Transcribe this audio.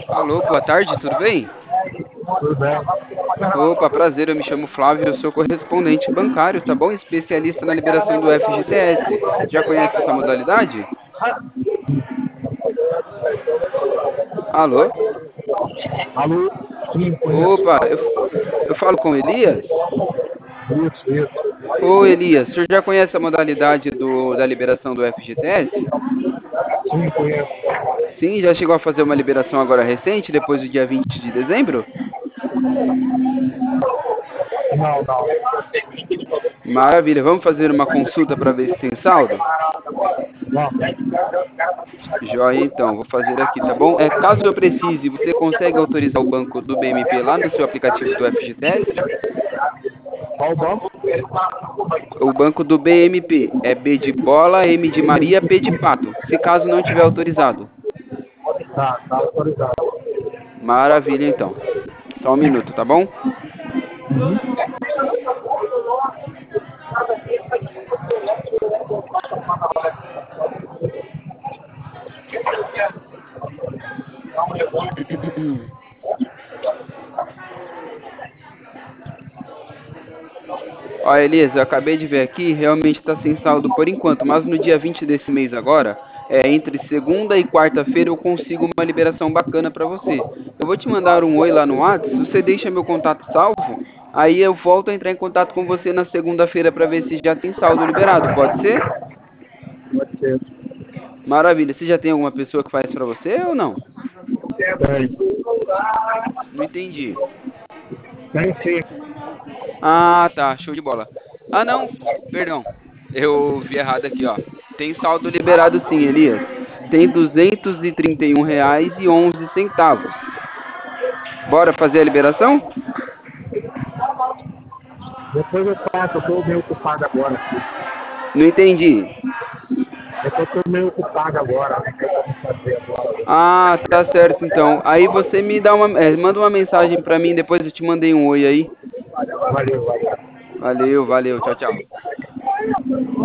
Alô, boa tarde, tudo bem? Tudo bem? Opa, prazer, eu me chamo Flávio, eu sou correspondente bancário, tá bom? Especialista na liberação do FGTS. Já conhece essa modalidade? Alô? Alô? Sim, conheço. Opa, eu falo com Elias? Isso. Ô Elias, o senhor já conhece a modalidade da liberação do FGTS? Sim, conheço. Sim, já chegou a fazer uma liberação agora recente, depois do dia 20 de dezembro? Não. Maravilha, vamos fazer uma consulta para ver se tem saldo? Não. Joia, então, vou fazer aqui, tá bom? Caso eu precise, você consegue autorizar o banco do BMP lá no seu aplicativo do FGTS? Qual o banco? O banco do BMP é B de bola, M de Maria, P de pato, se caso não tiver autorizado. Tá autorizado. Maravilha, então. Só um minuto, tá bom? Ó, Elias, eu acabei de ver aqui, realmente está sem saldo por enquanto, mas no dia 20 desse mês agora, entre segunda e quarta-feira eu consigo uma liberação bacana para você. Eu vou te mandar um oi lá no WhatsApp, você deixa meu contato salvo, aí eu volto a entrar em contato com você na segunda-feira para ver se já tem saldo liberado, pode ser? Pode ser. Maravilha, você já tem alguma pessoa que faz para você ou não? Tem. Não entendi. Tem sim. Ah, tá, show de bola. Ah, não, perdão. Eu vi errado aqui, ó. Tem saldo liberado sim, Elias. Tem R$ 231,11. Bora fazer a liberação? Depois eu faço, eu tô meio ocupado agora. Não entendi. Eu tô meio ocupado agora, né? Que eu vou fazer agora. Ah, tá certo então. Aí você me dá manda uma mensagem pra mim, depois eu te mandei um oi aí. Valeu. Valeu, valeu, tchau, tchau.